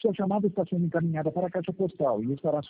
Sua chamada está sendo encaminhada para a caixa postal e estará